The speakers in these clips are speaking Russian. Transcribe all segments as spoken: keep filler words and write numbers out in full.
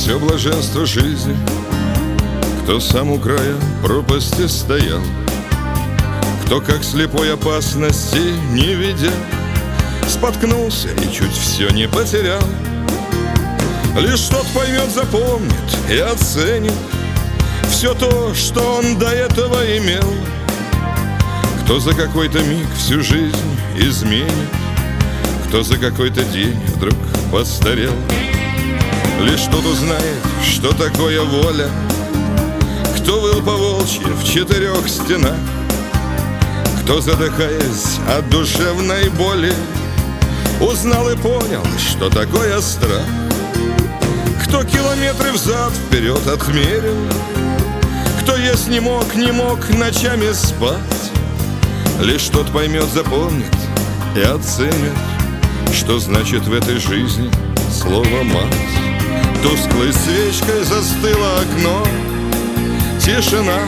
все блаженство жизни, кто сам у края пропасти стоял, кто, как слепой, опасности не видя, споткнулся и чуть все не потерял. Лишь тот поймет, запомнит и оценит все то, что он до этого имел, кто за какой-то миг всю жизнь изменит, кто за какой-то день вдруг постарел. Лишь тот узнает, что такое воля, кто выл по-волчьи в четырех стенах, кто, задыхаясь от душевной боли, узнал и понял, что такое страх, кто километры взад-вперед отмерил, кто есть не мог, не мог ночами спать. Лишь тот поймет, запомнит и оценит, что значит в этой жизни слово «мать». Тусклой свечкой застыло окно, тишина,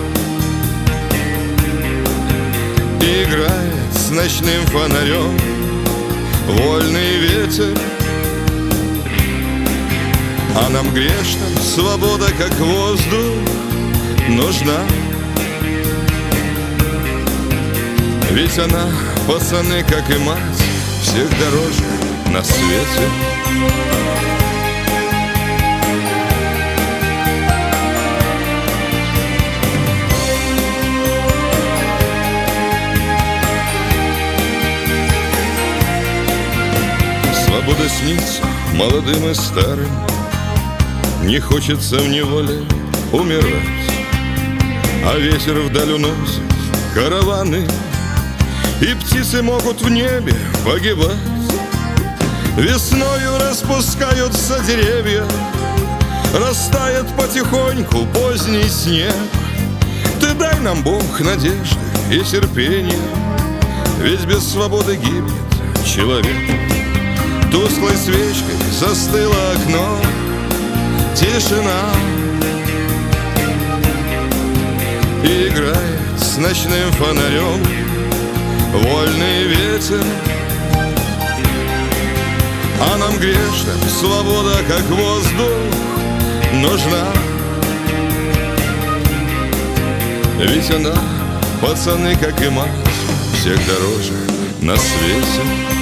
и играет с ночным фонарем вольный ветер. А нам грешным свобода, как воздух, нужна. Ведь она, пацаны, как и мать, всех дороже на свете. Свобода снится молодым и старым, не хочется в неволе умирать, а ветер вдаль уносит караваны, и птицы могут в небе погибать. Весною распускаются деревья, растает потихоньку поздний снег. Ты дай нам, Бог, надежды и терпения, ведь без свободы гибнет человек. Тусклой свечкой застыло окно, тишина, и играет с ночным фонарем вольный ветер. А нам грешным свобода, как воздух, нужна. Ведь она, пацаны, как и мать, всех дороже на свете.